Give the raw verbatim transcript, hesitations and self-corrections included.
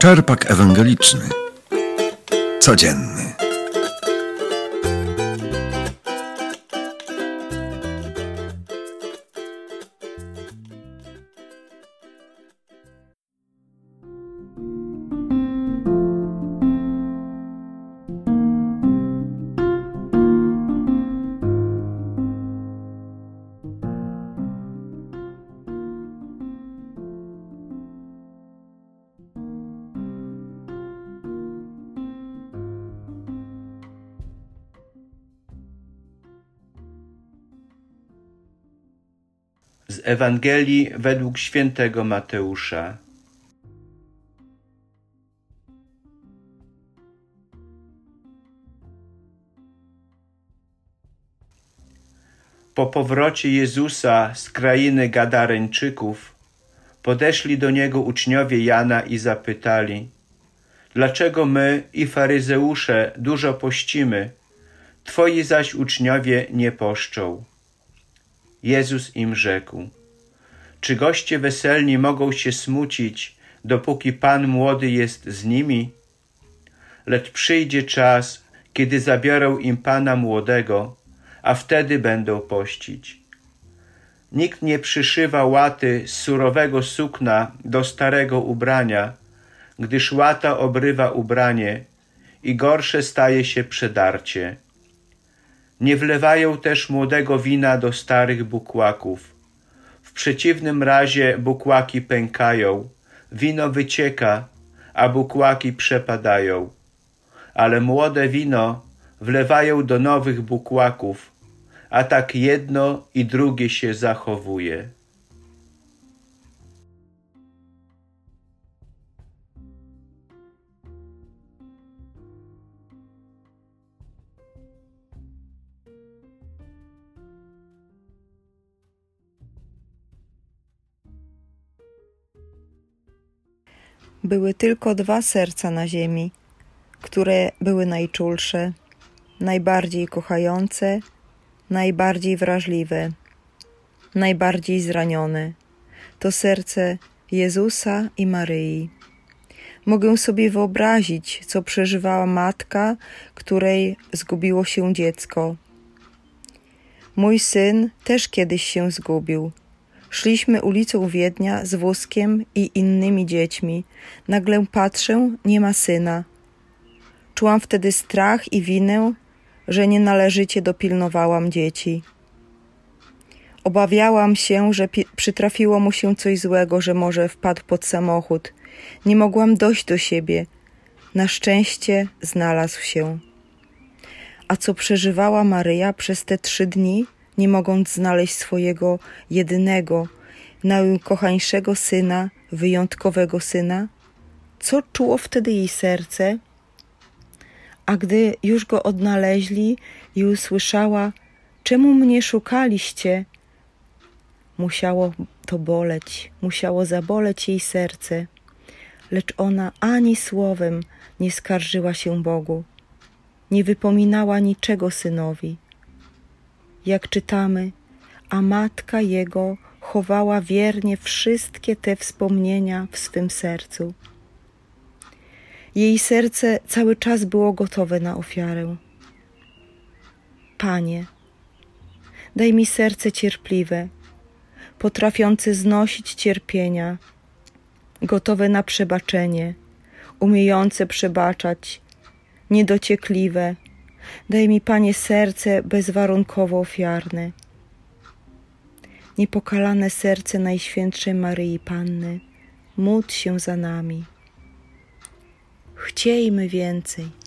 Czerpak ewangeliczny. Codzienny. Z Ewangelii według świętego Mateusza. Po powrocie Jezusa z krainy Gadareńczyków podeszli do Niego uczniowie Jana i zapytali: dlaczego my i faryzeusze dużo pościmy, Twoi zaś uczniowie nie poszczą? Jezus im rzekł: czy goście weselni mogą się smucić, dopóki Pan młody jest z nimi? Lecz przyjdzie czas, kiedy zabiorą im Pana młodego, a wtedy będą pościć. Nikt nie przyszywa łaty z surowego sukna do starego ubrania, gdyż łata obrywa ubranie i gorsze staje się przedarcie. Nie wlewają też młodego wina do starych bukłaków. W przeciwnym razie bukłaki pękają, wino wycieka, a bukłaki przepadają. Ale młode wino wlewają do nowych bukłaków, a tak jedno i drugie się zachowuje. Były tylko dwa serca na ziemi, które były najczulsze, najbardziej kochające, najbardziej wrażliwe, najbardziej zranione. To serce Jezusa i Maryi. Mogę sobie wyobrazić, co przeżywała matka, której zgubiło się dziecko. Mój syn też kiedyś się zgubił. Szliśmy ulicą Wiednia z wózkiem i innymi dziećmi. Nagle patrzę, nie ma syna. Czułam wtedy strach i winę, że nienależycie dopilnowałam dzieci. Obawiałam się, że pi- przytrafiło mu się coś złego, że może wpadł pod samochód. Nie mogłam dojść do siebie. Na szczęście znalazł się. A co przeżywała Maryja przez te trzy dni, nie mogąc znaleźć swojego jedynego, najukochańszego syna, wyjątkowego syna? Co czuło wtedy jej serce? A gdy już go odnaleźli i usłyszała: czemu mnie szukaliście? Musiało to boleć, musiało zaboleć jej serce, lecz ona ani słowem nie skarżyła się Bogu, nie wypominała niczego synowi. Jak czytamy, a matka jego chowała wiernie wszystkie te wspomnienia w swym sercu. Jej serce cały czas było gotowe na ofiarę. Panie, daj mi serce cierpliwe, potrafiące znosić cierpienia, gotowe na przebaczenie, umiejące przebaczać, niedociekliwe. Daj mi, Panie, serce bezwarunkowo ofiarne. Niepokalane serce Najświętszej Maryi Panny, módl się za nami. Chciejmy więcej.